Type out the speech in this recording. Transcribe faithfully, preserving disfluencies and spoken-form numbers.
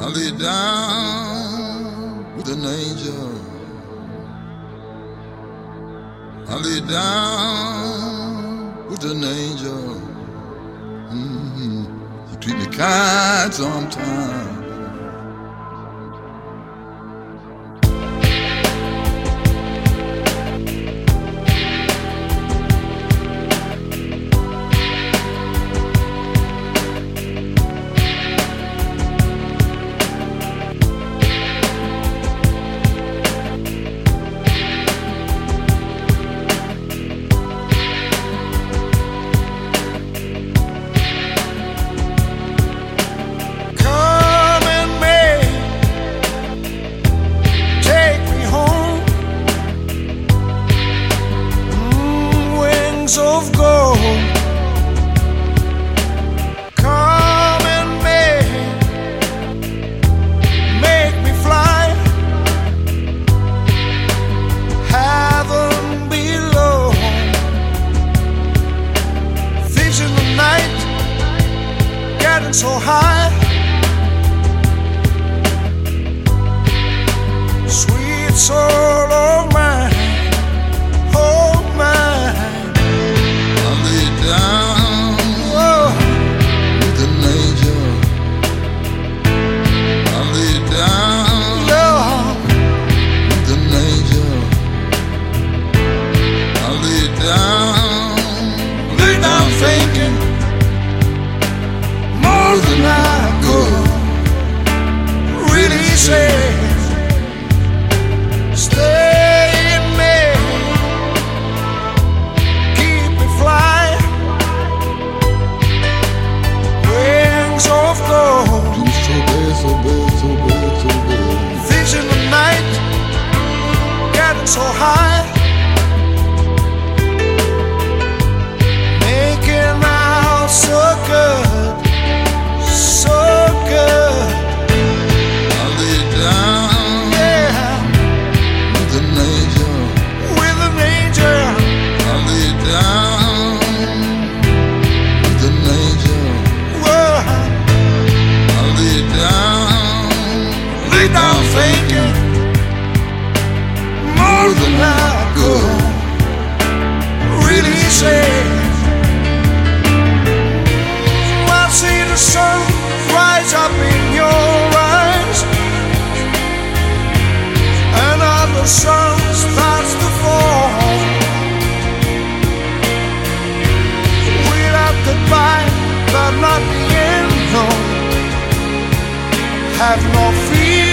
I lay down with an angel. I lay down with an angel. Mm-hmm. You treat me kind sometimes. Of gold, come and make, make me fly, heaven below. Thieves in the night, getting so high, sweet soul of mine. Down Whoa. With an angel. I lay down Lord. With an angel. I lay down, lay down thinking more than I could really say. Stay in me, keep me flying. Of gold, so bad, so bad, so bad, so bad. Things in the night, getting so high, making out so good, so good. I lay down, yeah, with an angel, with an angel. I lay down, with an angel. Lay down thinking more than I could really say. I see the sun rise up in your eyes, another sun starts to fall. Without goodbye, but not the end, no. Have no fear.